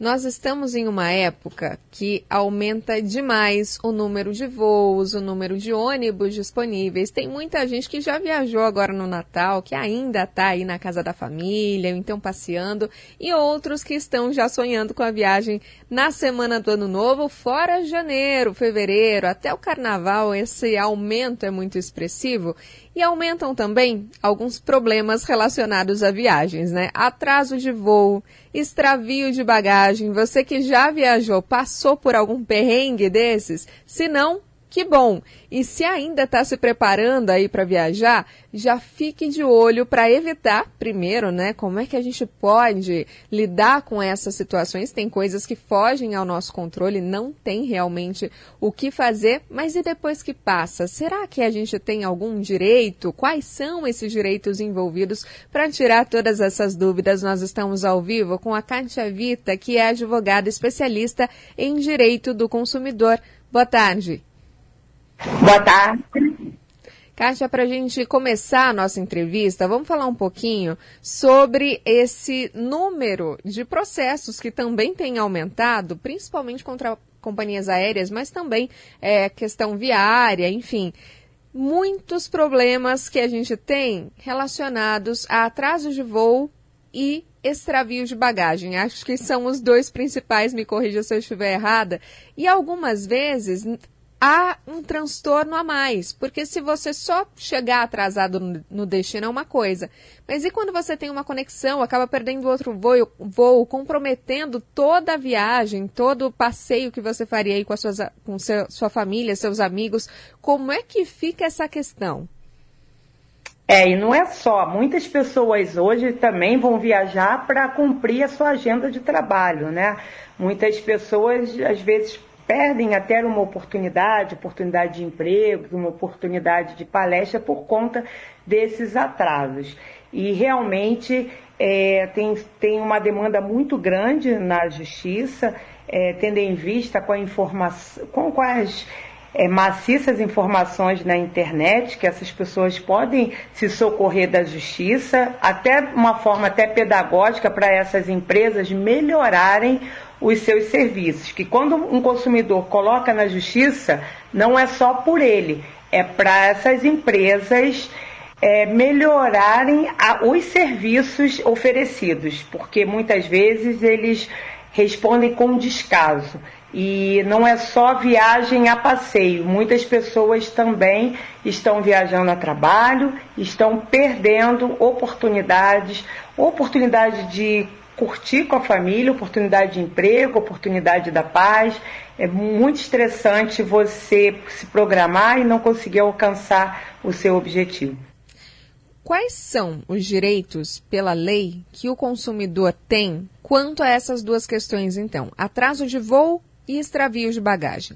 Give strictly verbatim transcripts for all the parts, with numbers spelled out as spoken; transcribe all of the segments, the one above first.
Nós estamos em uma época que aumenta demais o número de voos, o número de ônibus disponíveis. Tem muita gente que já viajou agora no Natal, que ainda está aí na casa da família, então passeando, e outros que estão já sonhando com a viagem na semana do Ano Novo, fora janeiro, fevereiro, até o Carnaval. Esse aumento é muito expressivo. E aumentam também alguns problemas relacionados a viagens, né? Atraso de voo, extravio de bagagem. Você que já viajou, passou por algum perrengue desses? Se não, que bom! E se ainda está se preparando aí para viajar, já fique de olho para evitar, primeiro, né? Como é que a gente pode lidar com essas situações? Tem coisas que fogem ao nosso controle, não tem realmente o que fazer, mas e depois que passa? Será que a gente tem algum direito? Quais são esses direitos envolvidos? Para tirar todas essas dúvidas, nós estamos ao vivo com a Kátia Vita, que é advogada especialista em direito do consumidor. Boa tarde. Boa tarde. Kátia, para a gente começar a nossa entrevista, vamos falar um pouquinho sobre esse número de processos que também tem aumentado, principalmente contra companhias aéreas, mas também é, questão viária, enfim. Muitos problemas que a gente tem relacionados a atraso de voo e extravio de bagagem. Acho que são os dois principais, me corrija se eu estiver errada. E algumas vezes há um transtorno a mais, porque se você só chegar atrasado no destino é uma coisa, mas e quando você tem uma conexão, acaba perdendo outro voo, voo comprometendo toda a viagem, todo o passeio que você faria aí com, a suas, com seu, sua família, seus amigos, como é que fica essa questão? É, e não é só, muitas pessoas hoje também vão viajar para cumprir a sua agenda de trabalho, né? Muitas pessoas, às vezes, perdem até uma oportunidade, oportunidade de emprego, uma oportunidade de palestra por conta desses atrasos. E realmente é, tem, tem uma demanda muito grande na justiça, é, tendo em vista com, a informação, com, com as é, maciças informações na internet, que essas pessoas podem se socorrer da justiça, até uma forma até pedagógica para essas empresas melhorarem os seus serviços, que quando um consumidor coloca na justiça, não é só por ele, é para essas empresas é, melhorarem a, os serviços oferecidos, porque muitas vezes eles respondem com descaso. E não é só viagem a passeio, muitas pessoas também estão viajando a trabalho, estão perdendo oportunidades, oportunidade de curtir com a família, oportunidade de emprego, oportunidade da paz. É muito estressante você se programar e não conseguir alcançar o seu objetivo. Quais são os direitos pela lei que o consumidor tem quanto a essas duas questões, então? Atraso de voo e extravio de bagagem.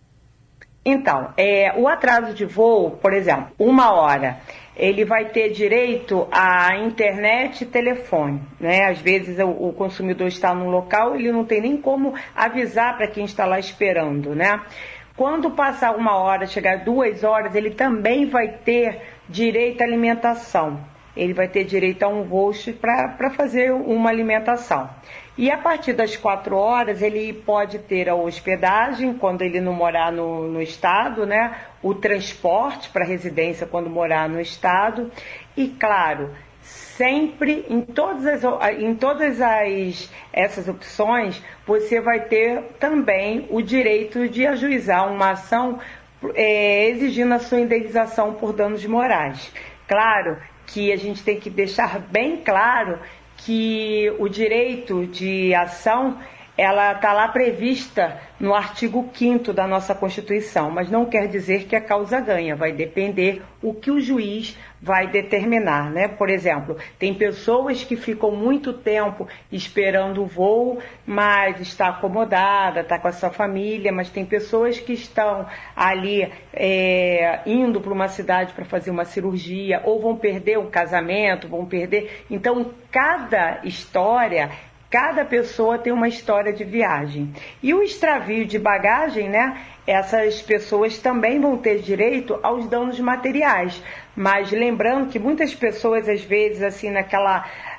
Então, é, o atraso de voo, por exemplo, uma hora, ele vai ter direito à internet e telefone, né? Às vezes o, o consumidor está num local, ele não tem nem como avisar para quem está lá esperando, né? Quando passar uma hora, chegar duas horas, ele também vai ter direito à alimentação. Ele vai ter direito a um voucher para fazer uma alimentação. E a partir das quatro horas, ele pode ter a hospedagem, quando ele não morar no, no estado, né? O transporte para residência quando morar no estado. E, claro, sempre, em todas, as, em todas as, essas opções, você vai ter também o direito de ajuizar uma ação é, exigindo a sua indenização por danos morais. Claro que a gente tem que deixar bem claro que o direito de ação, ela está lá prevista no artigo quinto da nossa Constituição, mas não quer dizer que a causa ganha, vai depender o que o juiz vai determinar, né? Por exemplo, tem pessoas que ficam muito tempo esperando o voo, mas está acomodada, está com a sua família, mas tem pessoas que estão ali é, indo para uma cidade para fazer uma cirurgia, ou vão perder um casamento, vão perder... Então, cada história... Cada pessoa tem uma história de viagem. E o extravio de bagagem, né? Essas pessoas também vão ter direito aos danos materiais. Mas lembrando que muitas pessoas, às vezes, assim, naquela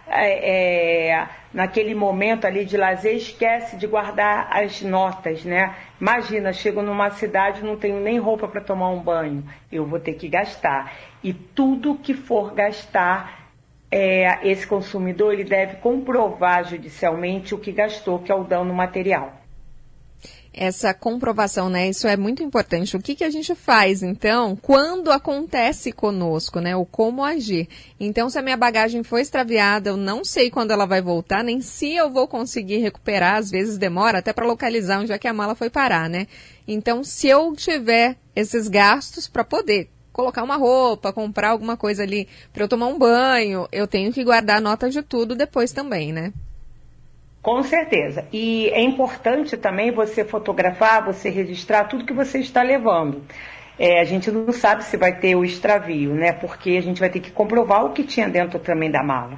é, é, naquele momento ali de lazer, esquece de guardar as notas, né? Imagina, chego numa cidade, não tenho nem roupa para tomar um banho, eu vou ter que gastar. E tudo que for gastar, é, esse consumidor ele deve comprovar judicialmente o que gastou, que é o dano material. Essa comprovação, né? Isso é muito importante. O que, que a gente faz, então, quando acontece conosco, né? O como agir. Então, se a minha bagagem foi extraviada, eu não sei quando ela vai voltar, nem se eu vou conseguir recuperar. Às vezes demora até para localizar onde é que a mala foi parar, né? Então, se eu tiver esses gastos para poder colocar uma roupa, comprar alguma coisa ali para eu tomar um banho, eu tenho que guardar a nota de tudo depois também, né? Com certeza. E é importante também você fotografar, você registrar tudo que você está levando. É, a gente não sabe se vai ter o extravio, né? Porque a gente vai ter que comprovar o que tinha dentro também da mala.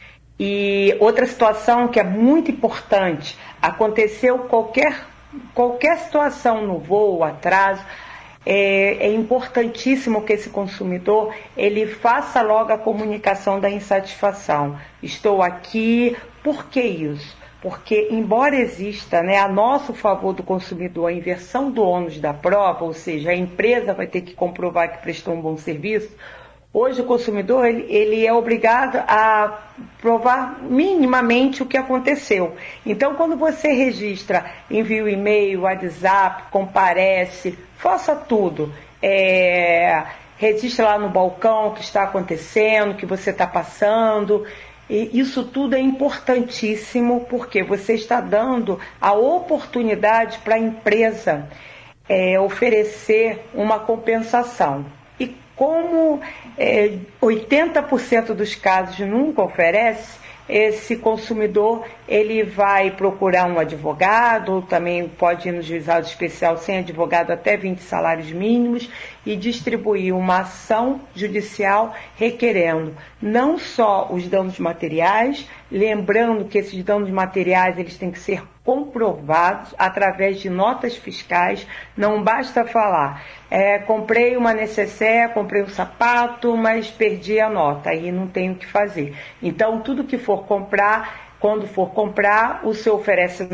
E outra situação que é muito importante, aconteceu qualquer, qualquer situação no voo, atraso, é, é importantíssimo que esse consumidor ele faça logo a comunicação da insatisfação. Estou aqui, por que isso? Porque, embora exista, né, a nosso favor do consumidor a inversão do ônus da prova, ou seja, a empresa vai ter que comprovar que prestou um bom serviço, hoje o consumidor ele, ele é obrigado a provar minimamente o que aconteceu. Então, quando você registra, envia o e-mail, WhatsApp, comparece, faça tudo. É, registra lá no balcão o que está acontecendo, o que você está passando. E isso tudo é importantíssimo porque você está dando a oportunidade para a empresa é, oferecer uma compensação. E como é, oitenta por cento dos casos nunca oferece, esse consumidor ele vai procurar um advogado, ou também pode ir no juizado especial sem advogado até vinte salários mínimos e distribuir uma ação judicial requerendo não só os danos materiais, lembrando que esses danos materiais eles têm que ser comprovados através de notas fiscais. Não basta falar, é, comprei uma necessaire, comprei um sapato, mas perdi a nota, aí não tenho o que fazer. Então, tudo que for comprar, quando for comprar, o senhor oferece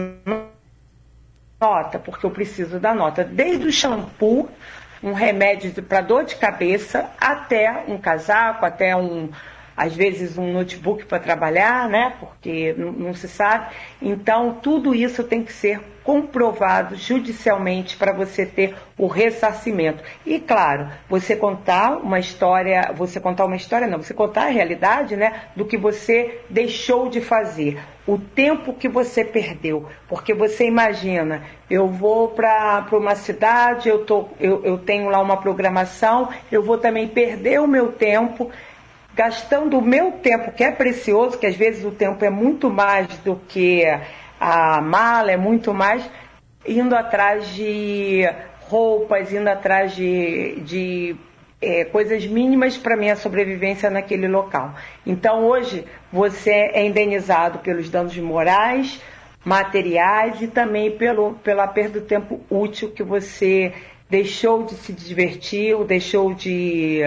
nota, porque eu preciso da nota, desde o shampoo, um remédio para dor de cabeça, até um casaco, até um, às vezes um notebook para trabalhar, né? Porque não, não se sabe. Então, tudo isso tem que ser comprovado judicialmente para você ter o ressarcimento. E, claro, você contar uma história, você contar uma história não, você contar a realidade, né, do que você deixou de fazer, o tempo que você perdeu. Porque você imagina, eu vou para uma cidade, eu, tô, eu, eu tenho lá uma programação, eu vou também perder o meu tempo, gastando o meu tempo, que é precioso, que às vezes o tempo é muito mais do que a mala, é muito mais, indo atrás de roupas, indo atrás de, de é, coisas mínimas para minha sobrevivência naquele local. Então hoje você é indenizado pelos danos morais, materiais e também pelo, pela perda do tempo útil que você deixou de se divertir, ou deixou de...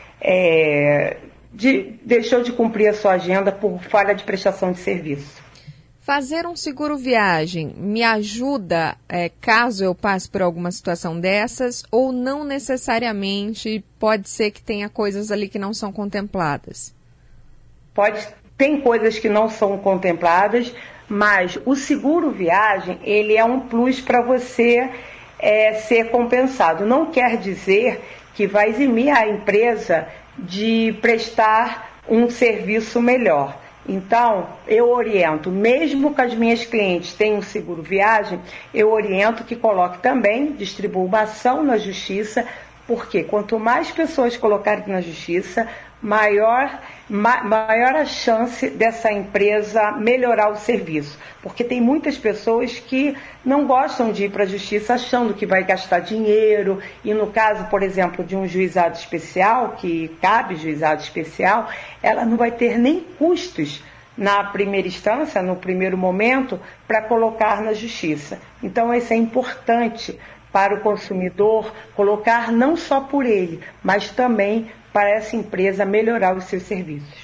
É, De, deixou de cumprir a sua agenda por falha de prestação de serviço. Fazer um seguro viagem me ajuda é, caso eu passe por alguma situação dessas, ou não necessariamente? Pode ser que tenha coisas ali que não são contempladas? Pode, tem coisas que não são contempladas, mas o seguro viagem ele é um plus para você é, ser compensado. Não quer dizer que vai eximir a empresa de prestar um serviço melhor. Então, eu oriento, mesmo que as minhas clientes tenham seguro viagem, eu oriento que coloque também, distribua uma ação na justiça, porque quanto mais pessoas colocarem na justiça, maior, ma, maior a chance dessa empresa melhorar o serviço. Porque tem muitas pessoas que não gostam de ir para a justiça achando que vai gastar dinheiro, e no caso, por exemplo, de um juizado especial, que cabe juizado especial, ela não vai ter nem custos na primeira instância, no primeiro momento, para colocar na justiça. Então, isso é importante para o consumidor colocar não só por ele, mas também para essa empresa melhorar os seus serviços.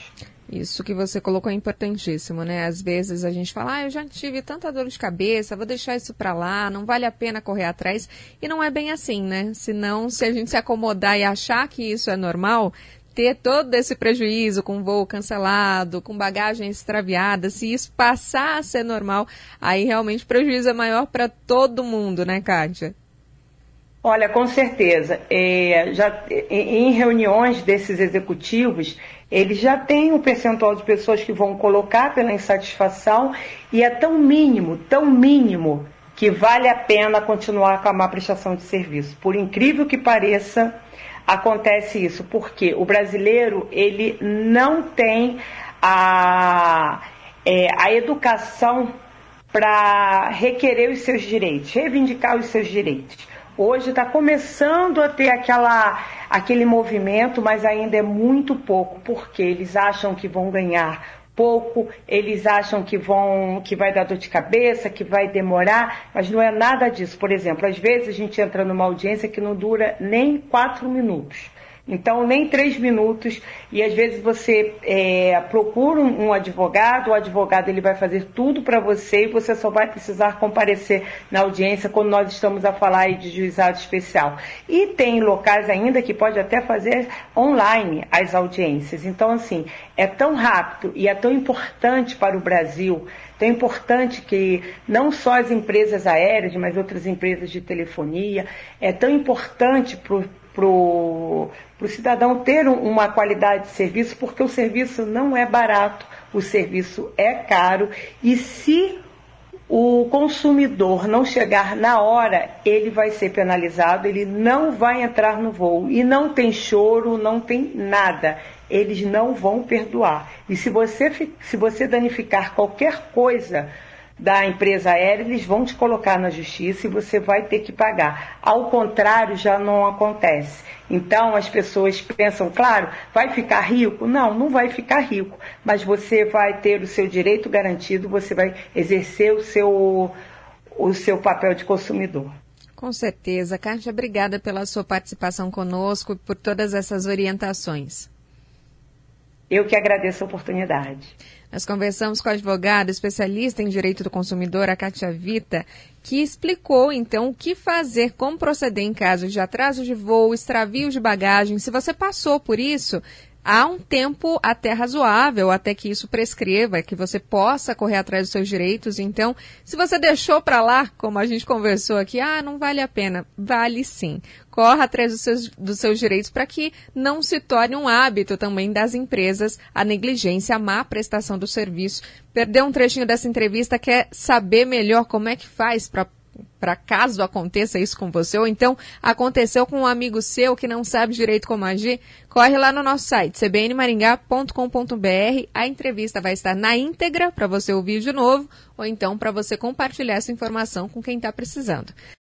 Isso que você colocou é importantíssimo, né? Às vezes a gente fala, ah, eu já tive tanta dor de cabeça, vou deixar isso para lá, não vale a pena correr atrás. E não é bem assim, né? Senão, se a gente se acomodar e achar que isso é normal, ter todo esse prejuízo com voo cancelado, com bagagem extraviada, se isso passar a ser normal, aí realmente o prejuízo é maior para todo mundo, né, Kátia? Olha, com certeza. É, já, em reuniões desses executivos, eles já têm um percentual de pessoas que vão colocar pela insatisfação e é tão mínimo, tão mínimo, que vale a pena continuar com a má prestação de serviço. Por incrível que pareça, acontece isso, porque o brasileiro ele não tem a, é, a educação para requerer os seus direitos, reivindicar os seus direitos. Hoje está começando a ter aquela, aquele movimento, mas ainda é muito pouco, porque eles acham que vão ganhar pouco, eles acham que, vão, que vai dar dor de cabeça, que vai demorar, mas não é nada disso. Por exemplo, às vezes a gente entra numa audiência que não dura nem quatro minutos. Então, nem três minutos, e às vezes você é, procura um, um advogado, o advogado ele vai fazer tudo para você e você só vai precisar comparecer na audiência quando nós estamos a falar aí de juizado especial. E tem locais ainda que pode até fazer online as audiências. Então, assim, é tão rápido e é tão importante para o Brasil, tão importante que não só as empresas aéreas, mas outras empresas de telefonia, é tão importante para o para o cidadão ter uma qualidade de serviço, porque o serviço não é barato, o serviço é caro, e se o consumidor não chegar na hora, ele vai ser penalizado, ele não vai entrar no voo, e não tem choro, não tem nada, eles não vão perdoar. E se você, se você danificar qualquer coisa da empresa aérea, eles vão te colocar na justiça e você vai ter que pagar. Ao contrário, já não acontece. Então, as pessoas pensam, claro, vai ficar rico? Não, não vai ficar rico, mas você vai ter o seu direito garantido, você vai exercer o seu, o seu papel de consumidor. Com certeza. Kátia, obrigada pela sua participação conosco e por todas essas orientações. Eu que agradeço a oportunidade. Nós conversamos com a advogada especialista em direito do consumidor, a Kátia Vita, que explicou, então, o que fazer, como proceder em caso de atraso de voo, extravio de bagagem. Se você passou por isso, há um tempo até razoável, até que isso prescreva, que você possa correr atrás dos seus direitos. Então, se você deixou para lá, como a gente conversou aqui, ah, não vale a pena. Vale sim. Corra atrás dos seus, dos seus direitos para que não se torne um hábito também das empresas a negligência, a má prestação do serviço. Perdeu um trechinho dessa entrevista, quer saber melhor como é que faz para para caso aconteça isso com você, ou então aconteceu com um amigo seu que não sabe direito como agir, corre lá no nosso site, c b n maringá ponto com ponto b r. A entrevista vai estar na íntegra para você ouvir de novo, ou então para você compartilhar essa informação com quem está precisando.